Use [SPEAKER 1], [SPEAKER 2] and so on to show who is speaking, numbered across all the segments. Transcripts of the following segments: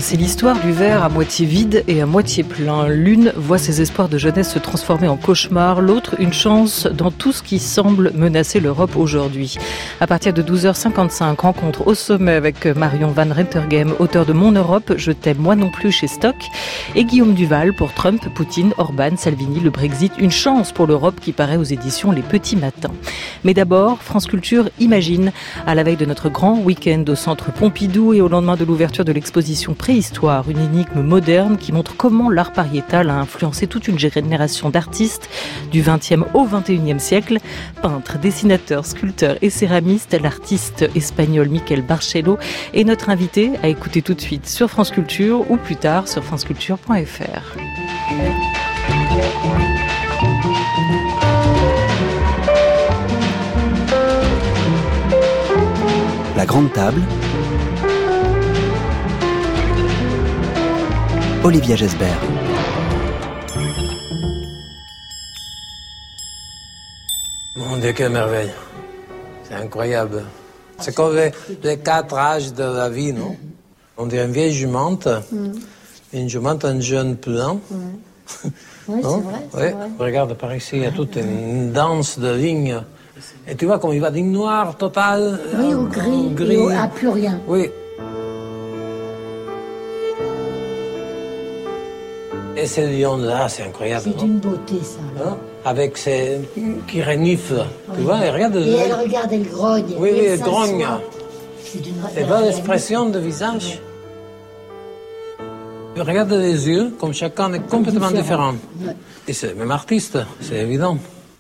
[SPEAKER 1] C'est l'histoire du verre à moitié vide et à moitié plein. L'une voit ses espoirs de jeunesse se transformer en cauchemar, l'autre une chance dans tout ce qui semble menacer l'Europe aujourd'hui. À partir de 12h55, rencontre au sommet avec Marion Van Rentergem, auteur de Mon Europe, Je t'aime moi non plus chez Stock, et Guillaume Duval pour Trump, Poutine, Orban, Salvini, le Brexit. Une chance pour l'Europe qui paraît aux éditions Les Petits Matins. Mais d'abord, France Culture imagine, à la veille de notre grand week-end au Centre Pompidou et au lendemain de l'ouverture de l'exposition Préhistoire, une énigme moderne qui montre comment l'art pariétal a influencé toute une génération d'artistes du XXe au XXIe siècle. Peintres, dessinateurs, sculpteurs et céramistes, l'artiste espagnol Miquel Barcelo est notre invité à écouter tout de suite sur France Culture ou plus tard sur franceculture.fr.
[SPEAKER 2] La grande table. Olivia Gesbert.
[SPEAKER 3] Mon Dieu, quelle merveille. C'est incroyable. C'est comme les 4 âges de la vie, non? On dirait une vieille jumante. Une jumante, un jeune plein.
[SPEAKER 4] Oui, c'est vrai,
[SPEAKER 3] vrai. Regarde, par ici, il y a toute une danse de lignes. Et tu vois comme il va d'une noir total.
[SPEAKER 4] Oui, au gris. Et à plus rien.
[SPEAKER 3] Oui. Et ces lions-là, c'est incroyable.
[SPEAKER 4] C'est d'une beauté, ça.
[SPEAKER 3] Hein? Avec ces qui reniflent. Tu vois, et regarde.
[SPEAKER 4] Et elle regarde, elle grogne.
[SPEAKER 3] Oui, elle grogne.
[SPEAKER 4] Et
[SPEAKER 3] voilà l'expression de visage. Regarde les yeux, comme chacun est complètement différent. Ouais. Et c'est le même artiste, c'est évident.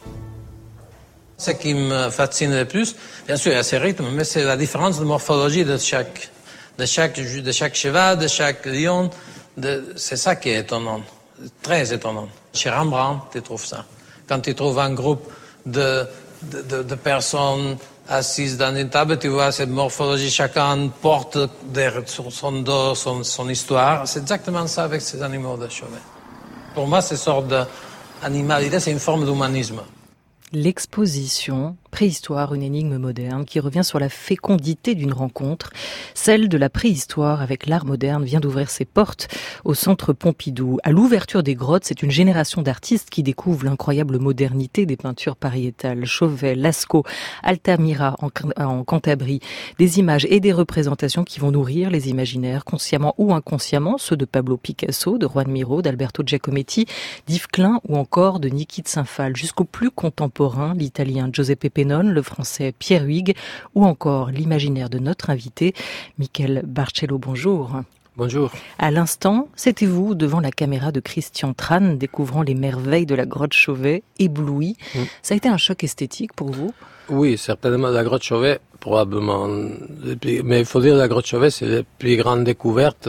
[SPEAKER 3] Ce qui me fascine le plus, bien sûr, il y a ces rythmes, mais c'est la différence de morphologie de chaque cheval, de chaque lion. C'est ça qui est étonnant, très étonnant. Chez Rembrandt, tu trouves ça. Quand tu trouves un groupe de personnes assises dans une table, tu vois cette morphologie, chacun porte sur son dos son histoire. C'est exactement ça avec ces animaux de chevet. Pour moi, ces sortes d'animalité, c'est une forme d'humanisme.
[SPEAKER 1] L'exposition Préhistoire, une énigme moderne qui revient sur la fécondité d'une rencontre. Celle de la préhistoire avec l'art moderne vient d'ouvrir ses portes au Centre Pompidou. À l'ouverture des grottes, c'est une génération d'artistes qui découvrent l'incroyable modernité des peintures pariétales. Chauvet, Lascaux, Altamira en Cantabrie. Des images et des représentations qui vont nourrir les imaginaires, consciemment ou inconsciemment, ceux de Pablo Picasso, de Juan Miró, d'Alberto Giacometti, d'Yves Klein ou encore de Niki de Saint-Phal, jusqu'au plus contemporain, l'italien Giuseppe Pennone, le français Pierre Huyghe ou encore l'imaginaire de notre invité, Miquel Barcelo. Bonjour.
[SPEAKER 3] Bonjour.
[SPEAKER 1] À l'instant, c'était vous devant la caméra de Christian Tran, découvrant les merveilles de la grotte Chauvet, ébloui. Ça a été un choc esthétique pour vous?
[SPEAKER 3] Oui, certainement. La grotte Chauvet, probablement. Mais il faut dire que la grotte Chauvet, c'est la plus grande découverte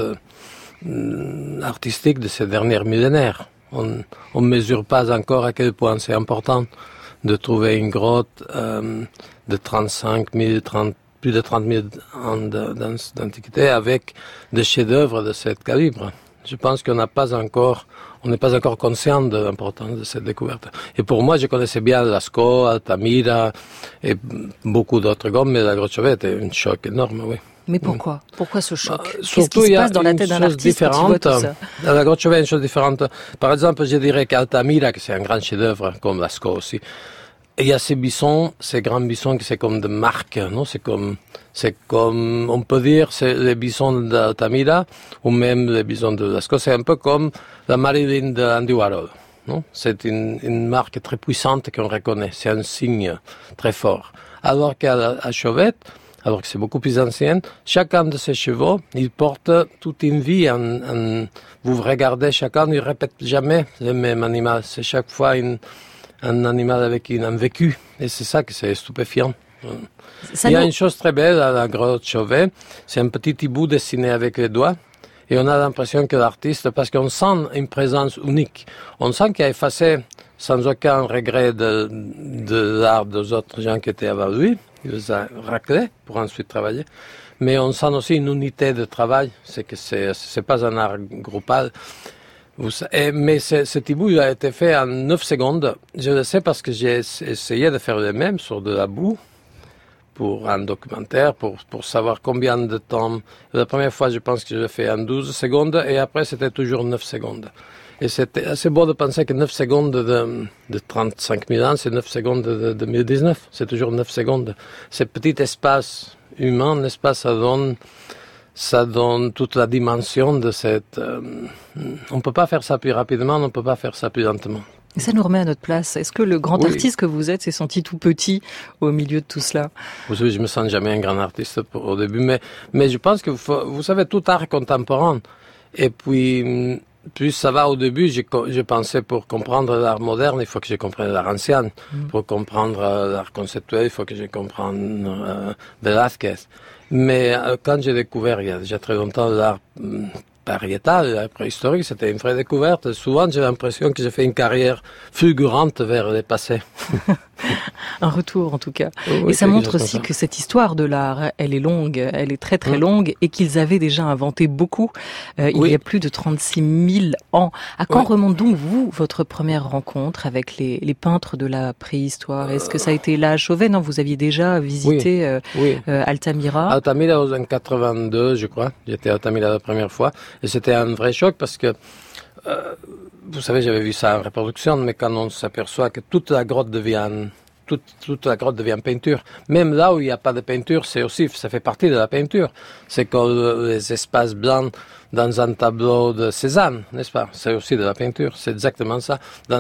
[SPEAKER 3] artistique de ces derniers millénaires. On ne mesure pas encore à quel point c'est important de trouver une grotte de 35 000, plus de 30 000 ans d'antiquité avec des chefs-d'œuvre de ce calibre. Je pense qu'on n'est pas encore conscient de l'importance de cette découverte. Et pour moi, je connaissais bien Lascaux, Altamira et beaucoup d'autres gommes, mais la grotte Chauvet était un choc énorme, oui.
[SPEAKER 1] Mais pourquoi? Pourquoi ce choc?
[SPEAKER 3] Qu'est-ce
[SPEAKER 1] qui se passe dans la tête d'un artiste quand il voit tout ça?
[SPEAKER 3] La grotte Chauvet est une chose différente. Par exemple, je dirais qu'Altamira, que c'est un grand chef-d'œuvre, comme Lascaux aussi, et il y a ces buissons, ces grands buissons qui c'est comme des marques, non? C'est comme, on peut dire, c'est les buissons d'Altamira, ou même les buissons de Lascaux. C'est un peu comme la Marilyn d'Andy Warhol, non? C'est une marque très puissante qu'on reconnaît. C'est un signe très fort. Alors qu'à Chauvet, alors que c'est beaucoup plus ancien, chacun de ces chevaux, il porte toute une vie. Vous regardez chacun, il répète jamais le même animal. C'est chaque fois un animal avec un vécu. Et c'est ça que c'est stupéfiant. Il y a une chose très belle à la grotte Chauvet, c'est un petit hibou dessiné avec les doigts. Et on a l'impression que l'artiste, parce qu'on sent une présence unique, on sent qu'il a effacé sans aucun regret de l'art des autres gens qui étaient avant lui. Il les a raclés pour ensuite travailler. Mais on sent aussi une unité de travail. C'est que c'est pas un art groupal. Mais cet hibou, il a été fait en 9 secondes. Je le sais parce que j'ai essayé de faire le même sur de la boue. pour un documentaire, pour savoir combien de temps. La première fois, je pense que j'ai fait en 12 secondes, et après, c'était toujours 9 secondes. Et c'était assez beau de penser que 9 secondes de 35 000 ans, c'est 9 secondes de 2019. C'est toujours 9 secondes. Ce petit espace humain, n'est-ce pas, ça donne toute la dimension de cette... on ne peut pas faire ça plus rapidement, on ne peut pas faire ça plus lentement.
[SPEAKER 1] Et ça nous remet à notre place. Est-ce que le grand artiste que vous êtes s'est senti tout petit au milieu de tout cela?
[SPEAKER 3] Vous savez, je me sens jamais un grand artiste au début, mais je pense que vous savez, tout art contemporain. Et puis, plus ça va au début, je pensais pour comprendre l'art moderne, il faut que je comprenne l'art ancien. Pour comprendre l'art conceptuel, il faut que je comprenne Velázquez. Mais quand j'ai découvert, il y a déjà très longtemps, l'art pariétal, l'art préhistorique, c'était une vraie découverte. Souvent, j'ai l'impression que j'ai fait une carrière fulgurante vers le passé.
[SPEAKER 1] Un retour, en tout cas.
[SPEAKER 3] Oui,
[SPEAKER 1] et ça montre aussi que cette histoire de l'art, elle est longue, elle est très très longue, et qu'ils avaient déjà inventé beaucoup. Il y a plus de 36 000 ans. À quand remonte donc, vous, votre première rencontre avec les peintres de la préhistoire? Est-ce que ça a été là à Chauvet? Non, vous aviez déjà visité Altamira?
[SPEAKER 3] Altamira en 82, je crois. J'étais à Altamira la première fois. Et c'était un vrai choc parce que, vous savez, j'avais vu ça en reproduction, mais quand on s'aperçoit que toute la grotte devient peinture. Même là où il n'y a pas de peinture, ça fait partie de la peinture. C'est comme les espaces blancs dans un tableau de Cézanne, n'est-ce pas? C'est aussi de la peinture. C'est exactement ça.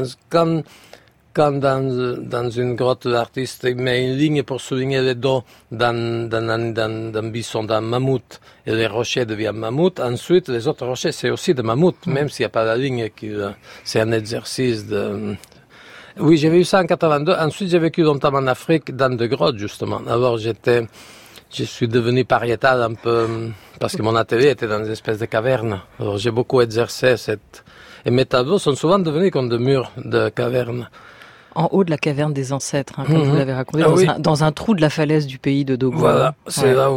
[SPEAKER 3] Quand dans une grotte, l'artiste met une ligne pour souligner les dos d'un bison, d'un mammouth, et les rochers deviennent mammouth, ensuite les autres rochers, c'est aussi des mammouths, même s'il n'y a pas la ligne, c'est un exercice de... Oui, j'ai vu ça en 82. Ensuite, j'ai vécu longtemps en Afrique, dans des grottes, justement. Alors, je suis devenu pariétal un peu, parce que mon atelier était dans des espèces de cavernes. Alors, j'ai beaucoup exercé et mes tableaux sont souvent devenus comme des murs de cavernes.
[SPEAKER 1] En haut de la caverne des ancêtres, comme vous l'avez raconté, dans un trou de la falaise du pays de Dogo.
[SPEAKER 3] Voilà, c'est là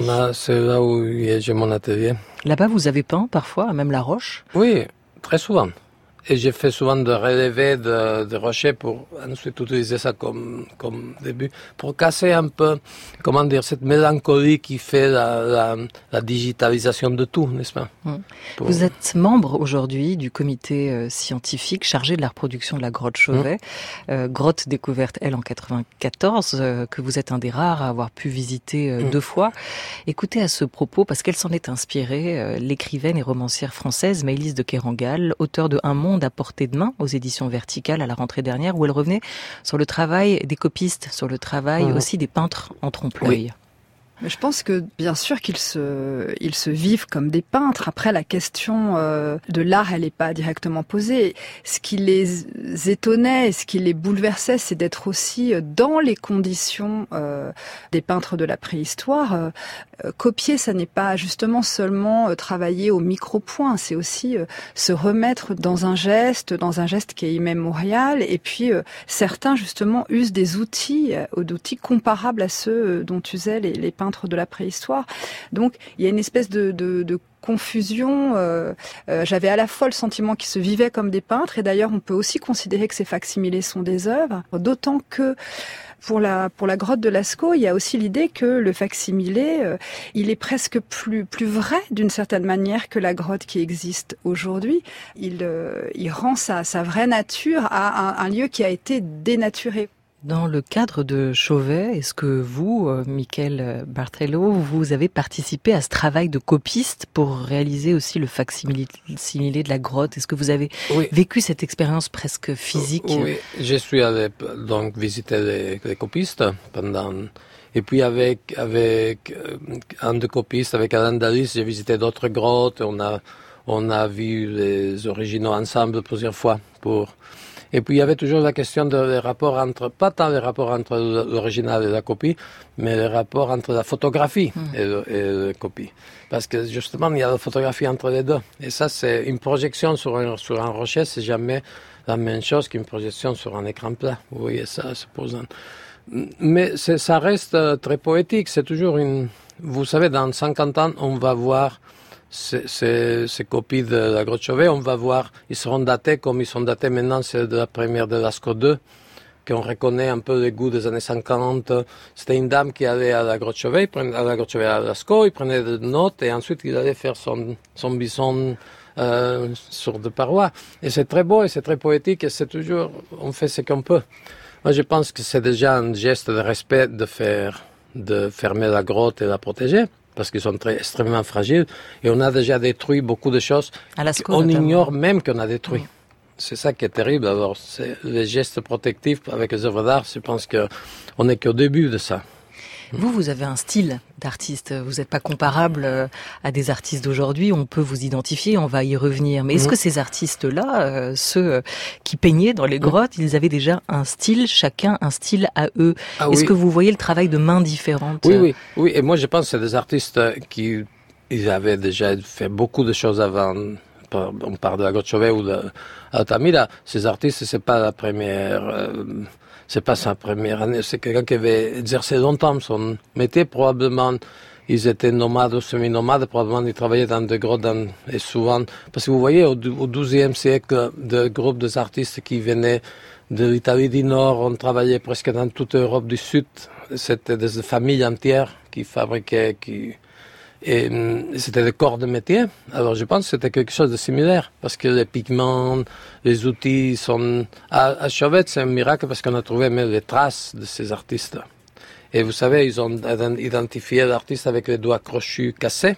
[SPEAKER 3] où j'ai mon atelier.
[SPEAKER 1] Là-bas, vous avez peint parfois, même la roche?
[SPEAKER 3] Oui, très souvent. Et j'ai fait souvent de relevés de rochers pour ensuite utiliser ça comme début, pour casser un peu, comment dire, cette mélancolie qui fait la digitalisation de tout, n'est-ce pas?
[SPEAKER 1] Vous êtes membre aujourd'hui du comité scientifique chargé de la reproduction de la grotte Chauvet, grotte découverte, elle, en 94, que vous êtes un des rares à avoir pu visiter 2 fois. Écoutez à ce propos, parce qu'elle s'en est inspirée, l'écrivaine et romancière française Maëlys de Kerangal, auteure de Un monde à portée de main aux éditions Verticales à la rentrée dernière, où elle revenait sur le travail des copistes, sur le travail aussi des peintres en trompe-l'œil.
[SPEAKER 5] Mais je pense que, bien sûr, qu'ils se vivent comme des peintres. Après, la question de l'art, elle n'est pas directement posée. Ce qui les étonnait et ce qui les bouleversait, c'est d'être aussi dans les conditions des peintres de la préhistoire. Copier, ça n'est pas justement seulement travailler au micro-point, c'est aussi se remettre dans un geste qui est immémorial. Et puis, certains, justement, usent des outils comparables à ceux dont usaient les peintres de la préhistoire. Donc, il y a une espèce de confusion. J'avais à la fois le sentiment qu'ils se vivaient comme des peintres, et d'ailleurs, on peut aussi considérer que ces facsimilés sont des œuvres, d'autant que pour la grotte de Lascaux, il y a aussi l'idée que le facsimilé, il est presque plus vrai d'une certaine manière que la grotte qui existe aujourd'hui. Il rend sa vraie nature à un lieu qui a été dénaturé.
[SPEAKER 1] Dans le cadre de Chauvet, est-ce que vous, Michael Bartrello, vous avez participé à ce travail de copiste pour réaliser aussi le facsimilé de la grotte? Est-ce que vous avez vécu cette expérience presque physique?
[SPEAKER 3] Oui, je suis allé donc visiter les copistes pendant... Et puis avec un des copistes, avec Alain Dalis, j'ai visité d'autres grottes. On a vu les originaux ensemble plusieurs fois Et puis il y avait toujours la question des rapports pas tant les rapports entre l'original et la copie, mais les rapports entre la photographie et la copie. Parce que justement, il y a la photographie entre les deux. Et ça, c'est une projection sur un rocher, c'est jamais la même chose qu'une projection sur un écran plat. Vous voyez ça, se posant. Mais ça reste très poétique. C'est toujours vous savez, dans 50 ans, on va voir ces copies de la grotte Chauvet, on va voir, ils seront datés comme ils sont datés maintenant, c'est de la première de Lascaux 2, qu'on reconnaît un peu les goûts des années 50. C'était une dame qui allait à la Grotte Chauvet, à Lascaux, il prenait des notes et ensuite il allait faire son bison sur des parois. Et c'est très beau et c'est très poétique et c'est toujours, on fait ce qu'on peut. Moi je pense que c'est déjà un geste de respect de fermer la grotte et la protéger. Parce qu'ils sont extrêmement fragiles et on a déjà détruit beaucoup de choses qu'on ignore même qu'on a détruit. C'est ça qui est terrible. Alors, c'est les gestes protectifs avec les œuvres d'art, je pense qu'on n'est qu'au début de ça.
[SPEAKER 1] Vous avez un style d'artiste. Vous n'êtes pas comparable à des artistes d'aujourd'hui. On peut vous identifier, on va y revenir. Mais est-ce que ces artistes-là, ceux qui peignaient dans les grottes, ils avaient déjà un style, chacun un style à eux? Est-ce que vous voyez le travail de mains différentes?
[SPEAKER 3] Oui. Et moi, je pense que c'est des artistes qui ils avaient déjà fait beaucoup de choses avant. On parle de la Grotte Chauvet ou de Altamira. Ces artistes, c'est pas sa première année. C'est quelqu'un qui avait exercé longtemps son métier. Probablement, ils étaient nomades ou semi-nomades. Probablement, ils travaillaient dans des grottes et souvent, parce que vous voyez, au XIIe siècle, des groupes d'artistes qui venaient de l'Italie du Nord, on travaillait presque dans toute l'Europe du Sud. C'était des familles entières qui fabriquaient, et c'était des corps de métier. Alors je pense que c'était quelque chose de similaire, parce que les pigments, les outils sont... À Chauvet, c'est un miracle parce qu'on a trouvé même les traces de ces artistes. Et vous savez, ils ont identifié l'artiste avec les doigts crochus cassés.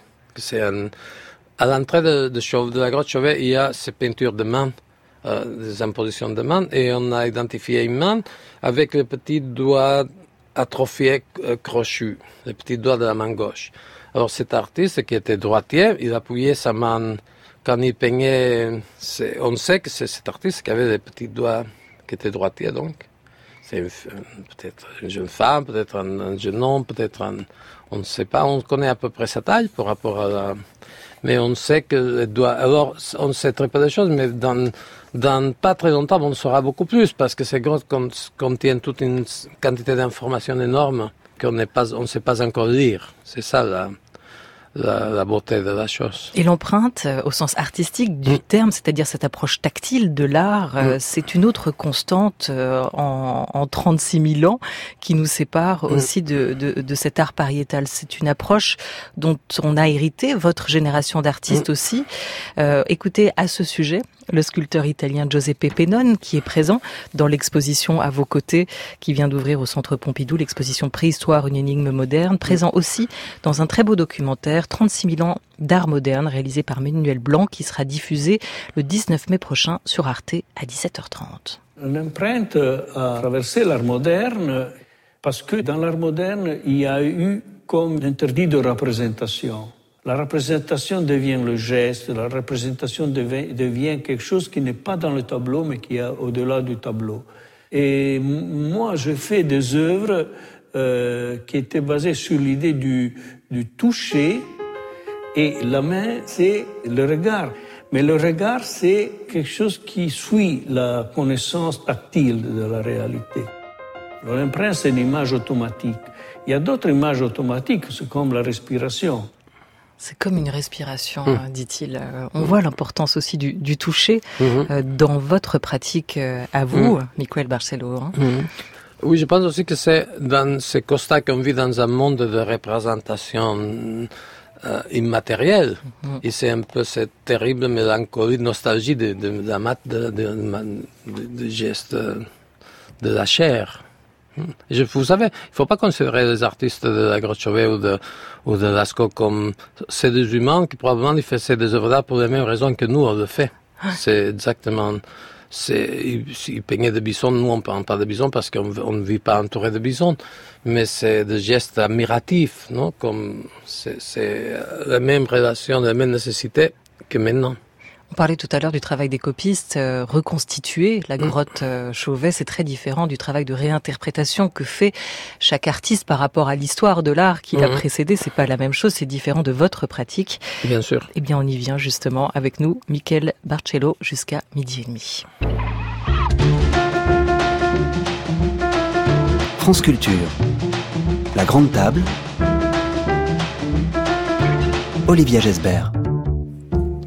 [SPEAKER 3] À l'entrée de la grotte Chauvet, il y a ces peintures de main, des impositions de main, et on a identifié une main avec les petits doigts atrophiés crochus, les petits doigts de la main gauche. Alors cet artiste qui était droitier, il appuyait sa main quand il peignait. On sait que c'est cet artiste qui avait les petits doigts qui étaient droitiers donc. C'est peut-être une jeune femme, peut-être un jeune homme, on ne sait pas, on connaît à peu près sa taille par rapport à la... Mais on sait que les doigts... Alors on sait très peu de choses, mais dans pas très longtemps on saura beaucoup plus parce que ces grottes contiennent toute une quantité d'informations énormes qu'on ne sait pas encore lire. C'est ça la beauté de la chose.
[SPEAKER 1] Et l'empreinte, au sens artistique du terme, c'est-à-dire cette approche tactile de l'art, c'est une autre constante en 36 000 ans qui nous sépare aussi de cet art pariétal. C'est une approche dont on a hérité, votre génération d'artistes aussi. Écoutez, à ce sujet, le sculpteur italien Giuseppe Pennone, qui est présent dans l'exposition à vos côtés, qui vient d'ouvrir au Centre Pompidou, l'exposition Préhistoire, une énigme moderne, présent aussi dans un très beau documentaire, 36 000 ans d'art moderne, réalisé par Manuel Blanc, qui sera diffusé le 19 mai prochain sur Arte à 17h30.
[SPEAKER 6] L'empreinte a traversé l'art moderne parce que dans l'art moderne, il y a eu comme interdit de représentation. La représentation devient le geste, la représentation devient quelque chose qui n'est pas dans le tableau, mais qui est au-delà du tableau. Et moi, je fais des œuvres qui étaient basées sur l'idée du toucher, et la main, c'est le regard. Mais le regard, c'est quelque chose qui suit la connaissance tactile de la réalité. L'empreinte, c'est une image automatique. Il y a d'autres images automatiques, c'est comme la respiration.
[SPEAKER 1] C'est comme une respiration, dit-il. On voit l'importance aussi du toucher dans votre pratique à vous, Miquel Barcelo.
[SPEAKER 3] Oui, je pense aussi que c'est dans ce constat qu'on vit dans un monde de représentation immatérielle. Et c'est un peu cette terrible mélancolie, nostalgie de gestes de la chair. Vous savez, il ne faut pas considérer les artistes de la Grotte Chauvet ou de Lascaux comme c'est des humains qui probablement ils faisaient des œuvres d'art pour les mêmes raisons que nous on le fait. C'est exactement... Ils peignaient des bisons, nous on ne parle pas de bisons parce qu'on ne vit pas entouré de bisons, mais c'est des gestes admiratifs, non? Comme c'est la même relation, la même nécessité que maintenant.
[SPEAKER 1] On parlait tout à l'heure du travail des copistes. Reconstituer la grotte Chauvet, c'est très différent du travail de réinterprétation que fait chaque artiste par rapport à l'histoire de l'art qui l'a précédé. C'est pas la même chose, c'est différent de votre pratique.
[SPEAKER 3] Bien sûr.
[SPEAKER 1] Eh bien, on y vient justement avec nous, Miquel Barcelo, jusqu'à 12h30.
[SPEAKER 2] France Culture. La Grande Table. Olivia Gesbert.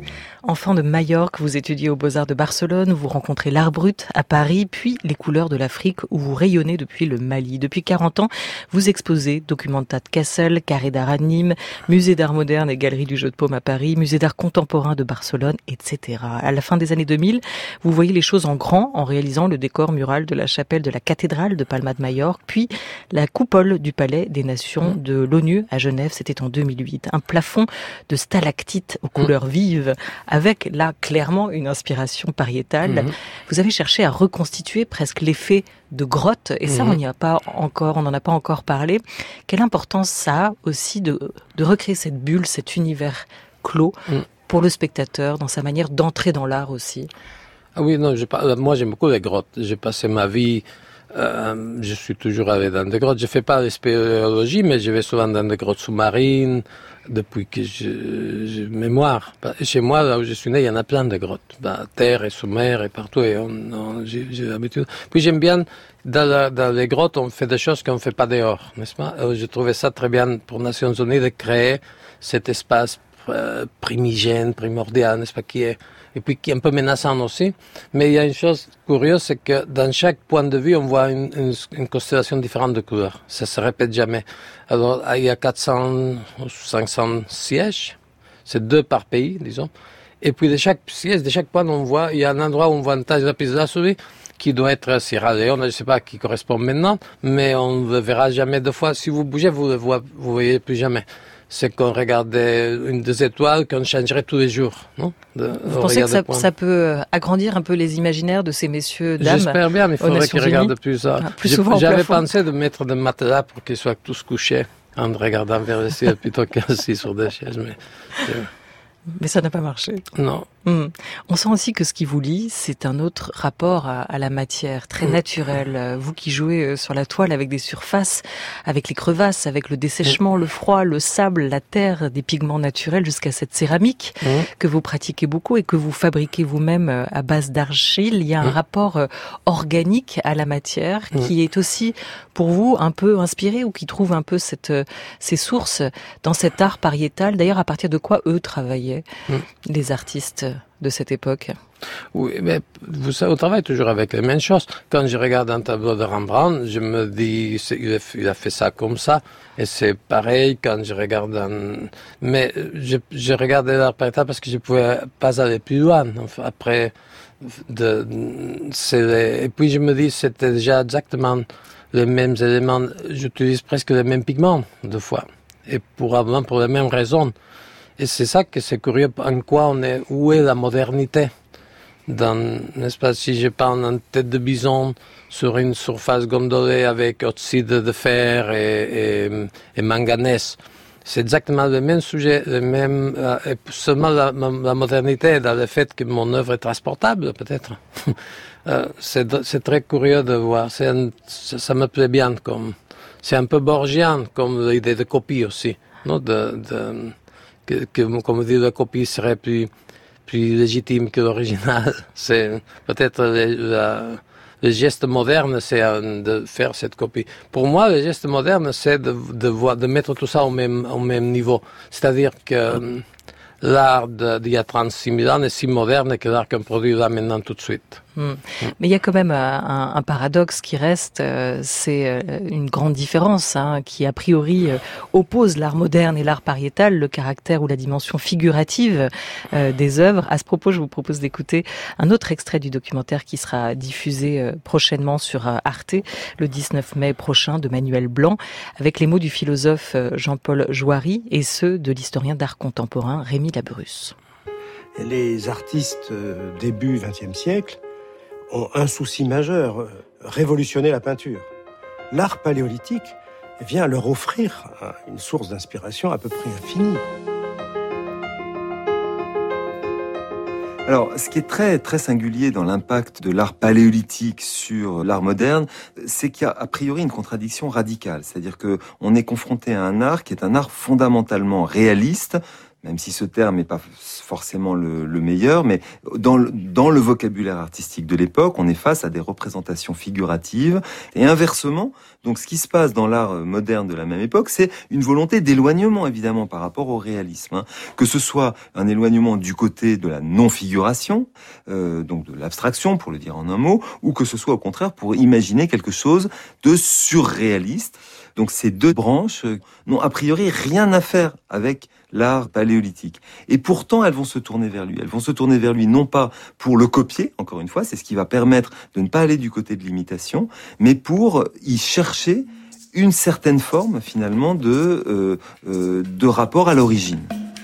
[SPEAKER 1] Enfant de Majorque, vous étudiez aux Beaux-Arts de Barcelone, où vous rencontrez l'art brut à Paris, puis les couleurs de l'Afrique, où vous rayonnez depuis le Mali. Depuis 40 ans, vous exposez Documenta de Kassel, Carré d'art à Nîmes, Musée d'art moderne et Galerie du Jeu de Paume à Paris, Musée d'art contemporain de Barcelone, etc. À la fin des années 2000, vous voyez les choses en grand en réalisant le décor mural de la chapelle de la cathédrale de Palma de Majorque, puis la coupole du Palais des Nations de l'ONU à Genève, c'était en 2008. Un plafond de stalactites aux couleurs vives, avec là clairement une inspiration pariétale. Vous avez cherché à reconstituer presque l'effet de grotte, et ça on n'en a pas encore parlé. Quelle importance ça a aussi de recréer cette bulle, cet univers clos pour le spectateur, dans sa manière d'entrer dans l'art aussi?
[SPEAKER 3] Ah oui, non, moi j'aime beaucoup les grottes. J'ai passé ma vie, je suis toujours allé dans des grottes. Je fais pas de spéléologie, mais je vais souvent dans des grottes sous-marines, depuis que j'ai mémoire. Chez moi, là où je suis né, il y en a plein de grottes. Terre et sous-mer et partout, et j'ai l'habitude. Puis j'aime bien, dans les grottes, on fait des choses qu'on ne fait pas dehors, n'est-ce pas? Je trouvais ça très bien pour Nations Unies de créer cet espace primigène, primordial, n'est-ce pas, et puis qui est un peu menaçant aussi. Mais il y a une chose curieuse, c'est que dans chaque point de vue, on voit une constellation différente de couleurs. Ça se répète jamais. Alors, il y a 400 ou 500 sièges. C'est 2 par pays, disons. Et puis de chaque siège, de chaque point, il y a un endroit où on voit une tache de lapis-lazuli qui doit être Sierra Leone, je ne sais pas qui correspond maintenant, mais on ne le verra jamais 2 fois. Si vous bougez, vous voyez plus jamais. C'est qu'on regardait une des étoiles qu'on changerait tous les jours, non?
[SPEAKER 1] Vous pensez que ça peut agrandir un peu les imaginaires de ces messieurs, dames?
[SPEAKER 3] J'espère bien, mais il faudrait qu'ils regardent plus ça.
[SPEAKER 1] Plus souvent
[SPEAKER 3] J'avais pensé de mettre des matelas pour qu'ils soient tous couchés en regardant vers le ciel plutôt qu'assis sur des chaises,
[SPEAKER 1] mais ça n'a pas marché.
[SPEAKER 3] Non.
[SPEAKER 1] On sent aussi que ce qui vous lie, c'est un autre rapport à la matière, très naturel. Vous qui jouez sur la toile avec des surfaces, avec les crevasses, avec le dessèchement, le froid, le sable, la terre, des pigments naturels, jusqu'à cette céramique que vous pratiquez beaucoup et que vous fabriquez vous-même à base d'argile. Il y a un rapport organique à la matière qui est aussi, pour vous, un peu inspiré, ou qui trouve un peu ses sources dans cet art pariétal. D'ailleurs, à partir de quoi eux travaillaient, les artistes de cette époque?
[SPEAKER 3] Oui, mais vous savez, on travaille toujours avec les mêmes choses. Quand je regarde un tableau de Rembrandt, je me dis, il a fait ça comme ça, et c'est pareil quand je regarde mais je regardais l'art pariétal parce que je pouvais pas aller plus loin. Enfin, après, et puis je me dis, c'était déjà exactement les mêmes éléments. J'utilise presque les mêmes pigments, 2 fois. Et probablement pour les mêmes raisons. Et c'est ça que c'est curieux, en quoi où est la modernité? N'est-ce pas, si je peins une tête de bison sur une surface gondolée avec oxyde de fer et manganèse, c'est exactement le même sujet, seulement la modernité est dans le fait que mon œuvre est transportable, peut-être. C'est très curieux de voir, ça me plaît bien, c'est un peu borgien, comme l'idée de copie aussi, non? Comme dit, la copie serait plus légitime que l'original. C'est peut-être le geste moderne, c'est de faire cette copie. Pour moi, le geste moderne, c'est de mettre tout ça au même niveau. C'est-à-dire que l'art d'il y a 36 000 ans est si moderne que l'art qu'on produit là maintenant tout de suite.
[SPEAKER 1] Mais il y a quand même un paradoxe qui reste, c'est une grande différence qui a priori oppose l'art moderne et l'art pariétal, le caractère ou la dimension figurative des œuvres. À ce propos, je vous propose d'écouter un autre extrait du documentaire qui sera diffusé prochainement sur Arte, le 19 mai prochain, de Manuel Blanc, avec les mots du philosophe Jean-Paul Jouary et ceux de l'historien d'art contemporain Rémi Labrusse.
[SPEAKER 7] Les artistes début XXe siècle ont un souci majeur, révolutionner la peinture. L'art paléolithique vient leur offrir une source d'inspiration à peu près infinie.
[SPEAKER 8] Alors, ce qui est très, très singulier dans l'impact de l'art paléolithique sur l'art moderne, c'est qu'il y a a priori une contradiction radicale. C'est-à-dire que on est confronté à un art qui est un art fondamentalement réaliste, même si ce terme n'est pas forcément le meilleur, mais dans le vocabulaire artistique de l'époque, on est face à des représentations figuratives. Et inversement, donc ce qui se passe dans l'art moderne de la même époque, c'est une volonté d'éloignement, évidemment, par rapport au réalisme. Que ce soit un éloignement du côté de la non-figuration, donc de l'abstraction, pour le dire en un mot, ou que ce soit au contraire pour imaginer quelque chose de surréaliste. Donc ces deux branches n'ont a priori rien à faire avec l'art paléolithique. Et pourtant, elles vont se tourner vers lui. Elles vont se tourner vers lui non pas pour le copier, encore une fois, c'est ce qui va permettre de ne pas aller du côté de l'imitation, mais pour y chercher une certaine forme, finalement, de rapport à l'origine.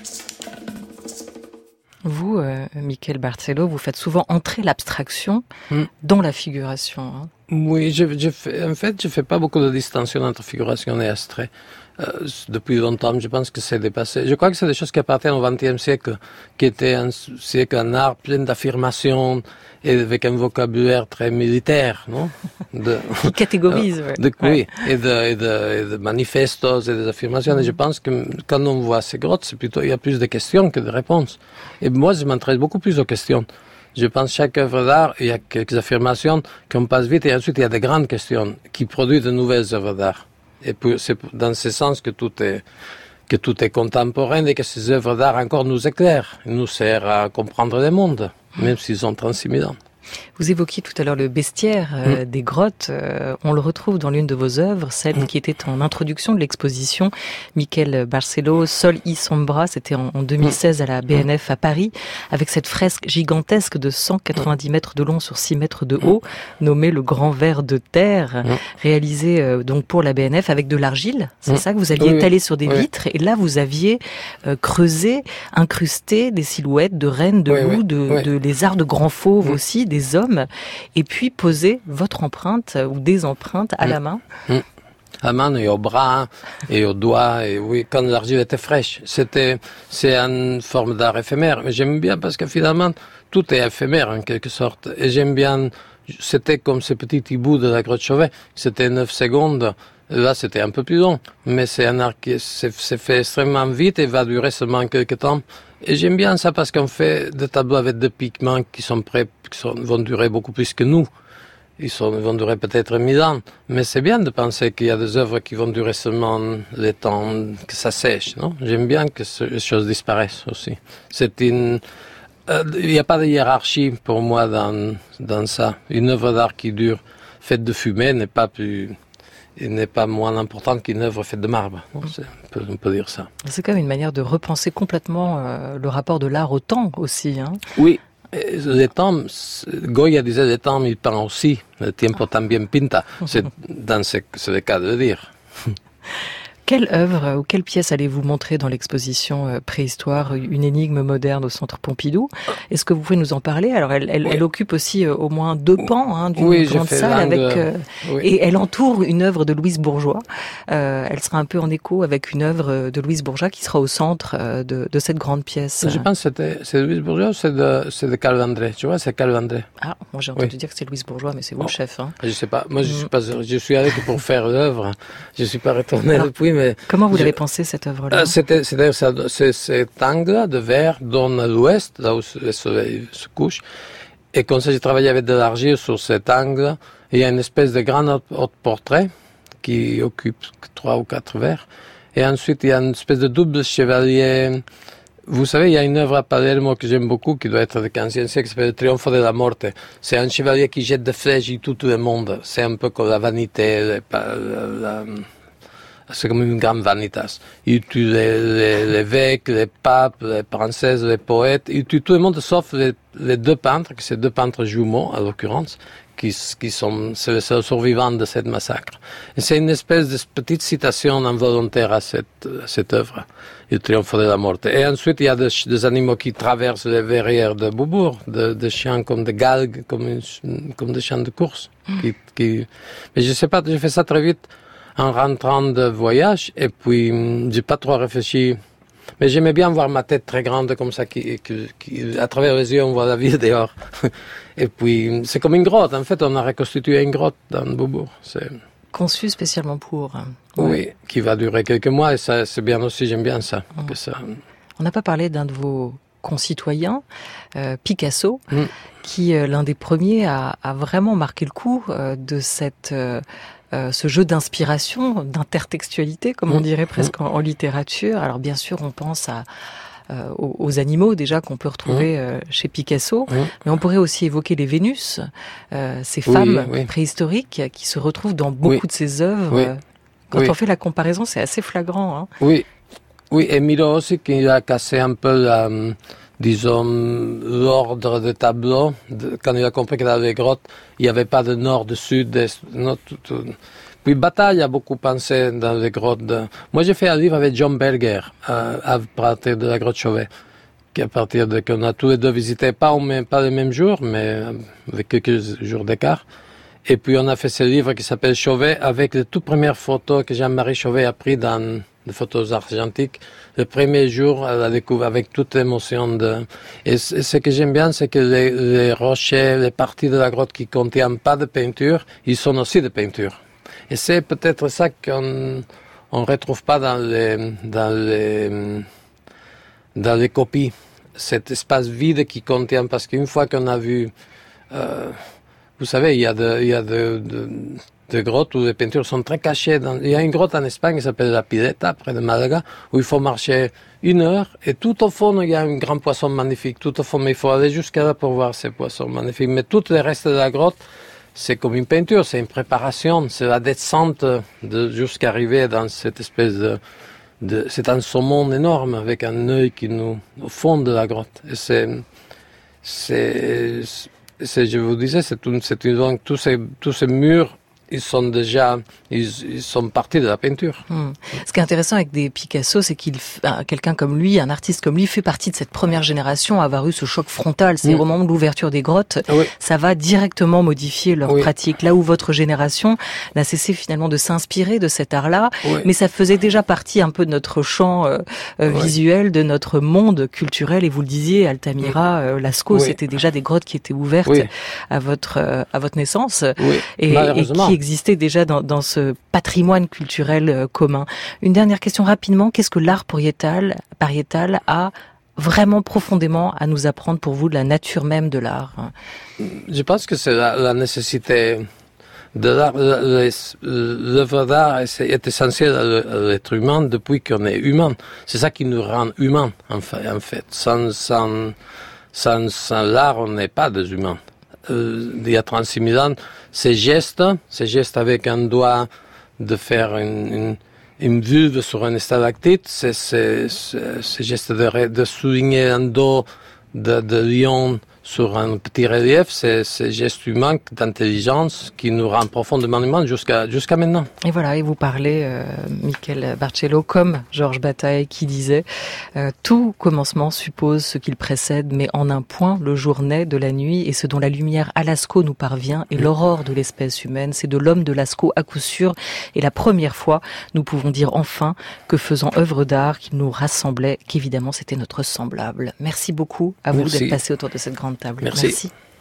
[SPEAKER 1] Vous, Michel Barcelo, vous faites souvent entrer l'abstraction dans la figuration. Hein.
[SPEAKER 3] Oui, je fais pas beaucoup de distinction entre figuration et abstrait. Depuis longtemps, je pense que c'est dépassé. Je crois que c'est des choses qui appartiennent au XXe siècle, qui était un siècle, un art plein d'affirmations et avec un vocabulaire très militaire, non?
[SPEAKER 1] Qui catégorise,
[SPEAKER 3] oui, et de manifestos et des affirmations. Et je pense que quand on voit ces grottes, c'est plutôt, il y a plus de questions que de réponses. Et moi, je m'intéresse beaucoup plus aux questions. Je pense que chaque œuvre d'art, il y a quelques affirmations qu'on passe vite et ensuite il y a des grandes questions qui produisent de nouvelles œuvres d'art. Et puis, c'est dans ce sens que tout est contemporain et que ces œuvres d'art encore nous éclairent, nous servent à comprendre le monde, même s'ils sont transimilants.
[SPEAKER 1] Vous évoquiez tout à l'heure le bestiaire des grottes. On le retrouve dans l'une de vos œuvres, celle qui était en introduction de l'exposition. Michel Barcelo, Sol y Sombra, c'était en 2016 à la BNF à Paris, avec cette fresque gigantesque de 190 mètres de long sur 6 mètres de haut, nommée le Grand Ver de Terre, réalisée donc pour la BNF avec de l'argile. C'est ça que vous aviez étalé sur des vitres. Et là, vous aviez creusé, incrusté des silhouettes de rennes, de loups, de lézards, de grands fauves aussi, des hommes, et puis poser votre empreinte ou des empreintes à la main.
[SPEAKER 3] À la main et au bras et aux doigts, et oui, quand l'argile était fraîche. C'est une forme d'art éphémère, mais j'aime bien parce que finalement, tout est éphémère en quelque sorte. Et j'aime bien, c'était comme ce petit hibou de la grotte Chauvet, c'était 9 secondes. Là, c'était un peu plus long, mais c'est un art qui s'est fait extrêmement vite et va durer seulement quelques temps. Et j'aime bien ça parce qu'on fait des tableaux avec des pigments qui sont prêts, vont durer beaucoup plus que nous. Vont durer peut-être 1000 ans. Mais c'est bien de penser qu'il y a des œuvres qui vont durer seulement le temps que ça sèche, non? J'aime bien que les choses disparaissent aussi. Il n'y a pas de hiérarchie pour moi dans ça. Une œuvre d'art qui dure, faite de fumée, n'est pas moins importante qu'une œuvre faite de marbre. On peut dire ça.
[SPEAKER 1] C'est quand même une manière de repenser complètement le rapport de l'art au temps aussi. Hein.
[SPEAKER 3] Oui, le temps, Goya disait le temps, il peint aussi. Le tiempo también pinta. C'est le cas de le dire.
[SPEAKER 1] Quelle œuvre ou quelle pièce allez-vous montrer dans l'exposition Préhistoire, une énigme moderne au Centre Pompidou? Est-ce que vous pouvez nous en parler? Alors, elle occupe aussi au moins 2 pans d'une grande salle et elle entoure une œuvre de Louise Bourgeois. Elle sera un peu en écho avec une œuvre de Louise Bourgeois qui sera au centre de cette grande pièce.
[SPEAKER 3] Je pense que c'est Louise Bourgeois ou c'est de Carl Vendré? Tu vois, c'est Carl Vendré.
[SPEAKER 1] Ah, moi j'ai entendu dire que c'est Louise Bourgeois, mais c'est vous le chef. Hein.
[SPEAKER 3] Je sais pas. Moi, je suis allé pour faire l'œuvre. Je suis pas retourné depuis. Mais
[SPEAKER 1] comment vous l'avez pensé cette œuvre-là?
[SPEAKER 3] C'est cet angle de verre donne à l'ouest, là où le soleil se couche. Et comme ça, j'ai travaillé avec de l'argile sur cet angle. Et il y a une espèce de grand portrait qui occupe 3 ou 4 verres. Et ensuite, il y a une espèce de double chevalier. Vous savez, il y a une œuvre à Palermo que j'aime beaucoup, qui doit être du XVe siècle, qui s'appelle Le Triomphe de la Morte. C'est un chevalier qui jette des flèches et tout le monde. C'est un peu comme la vanité, c'est comme une grande vanitas. Il tue les évêques, les papes, les princesses, les poètes. Il tue tout le monde sauf les 2 peintres, qui sont 2 peintres jumeaux, en l'occurrence, qui sont les seuls survivants de cette massacre. Et c'est une espèce de petite citation involontaire à cette œuvre, Le Triomphe de la Morte. Et ensuite, il y a des animaux qui traversent les verrières de Beaubourg, des chiens comme des galgues, comme des chiens de course. Mais je sais pas, j'ai fait ça très vite, en rentrant de voyage, et puis j'ai pas trop réfléchi. Mais j'aimais bien voir ma tête très grande comme ça, qui à travers les yeux on voit la ville dehors. Et puis c'est comme une grotte. En fait, on a reconstitué une grotte dans Beaubourg. C'est
[SPEAKER 1] conçu spécialement pour.
[SPEAKER 3] Oui, qui va durer quelques mois et ça c'est bien aussi. J'aime bien ça. Que ça.
[SPEAKER 1] On n'a pas parlé d'un de vos concitoyens, Picasso, qui, l'un des premiers, a vraiment marqué le coup de ce jeu d'inspiration, d'intertextualité, comme on dirait presque en littérature. Alors bien sûr, on pense aux animaux déjà qu'on peut retrouver chez Picasso, mais on pourrait aussi évoquer les Vénus, ces femmes préhistoriques qui se retrouvent dans beaucoup de ses œuvres. Quand on fait la comparaison, c'est assez flagrant. Hein.
[SPEAKER 3] Oui, et Miro aussi qui a cassé un peu l'ordre des tableaux. Quand il a compris que dans les grottes, il n'y avait pas de nord, de sud, d'est. Puis Bataille a beaucoup pensé dans les grottes. Moi, j'ai fait un livre avec John Berger à partir de la grotte Chauvet, qu'on a tous les deux visité, pas le même jour, mais avec quelques jours d'écart. Et puis on a fait ce livre qui s'appelle Chauvet, avec les toutes premières photos que Jean-Marie Chauvet a prises dans des photos argentiques. Le premier jour, elle a découvert avec toute l'émotion Et ce que j'aime bien, c'est que les rochers, les parties de la grotte qui contiennent pas de peinture, ils sont aussi de peinture. Et c'est peut-être ça qu'on retrouve pas dans les copies. Cet espace vide qui contient, parce qu'une fois qu'on a vu, vous savez, il y a des grottes où les peintures sont très cachées. Il y a une grotte en Espagne qui s'appelle la Pileta, près de Malaga, où il faut marcher 1 heure, et tout au fond, il y a un grand poisson magnifique. Tout au fond, mais il faut aller jusqu'à là pour voir ces poissons magnifiques. Mais tout le reste de la grotte, c'est comme une peinture, c'est une préparation, c'est la descente jusqu'à arriver dans cette espèce c'est un saumon énorme avec un œil au fond de la grotte. Et je vous disais, c'est une zone, tous ces murs, ils sont partis de la peinture.
[SPEAKER 1] Ce qui est intéressant avec des Picasso, c'est quelqu'un comme lui, un artiste comme lui, fait partie de cette première génération à avoir eu ce choc frontal. C'est au moment de l'ouverture des grottes, ça va directement modifier leur pratique. Là où votre génération n'a cessé finalement de s'inspirer de cet art-là, mais ça faisait déjà partie un peu de notre champ visuel, de notre monde culturel. Et vous le disiez, Altamira, Lascaux, c'était déjà des grottes qui étaient ouvertes à votre naissance et qui existait déjà dans ce patrimoine culturel commun. Une dernière question rapidement, qu'est-ce que l'art pariétal a vraiment profondément à nous apprendre pour vous de la nature même de l'art?
[SPEAKER 3] Je pense que c'est la nécessité de l'art. L'œuvre d'art est essentielle à l'être humain depuis qu'on est humain. C'est ça qui nous rend humains, en fait. Sans l'art, on n'est pas des humains. Il y a 36 000 ans, ces gestes avec un doigt de faire une vulve sur une stalactite, ces gestes de souligner un dos de lion sur un petit relief, c'est ces gestes humains d'intelligence qui nous rend profondément humains jusqu'à maintenant.
[SPEAKER 1] Et voilà, et vous parlez, Michel Barcelo, comme Georges Bataille qui disait tout commencement suppose ce qu'il précède, mais en un point, le jour naît de la nuit, et ce dont la lumière à Lascaux nous parvient est l'aurore de l'espèce humaine. C'est de l'homme de Lascaux à coup sûr, et la première fois, nous pouvons dire enfin que faisant œuvre d'art qui nous rassemblait, qu'évidemment c'était notre semblable. Merci beaucoup à vous d'être passé autour de cette grande table.
[SPEAKER 3] Merci.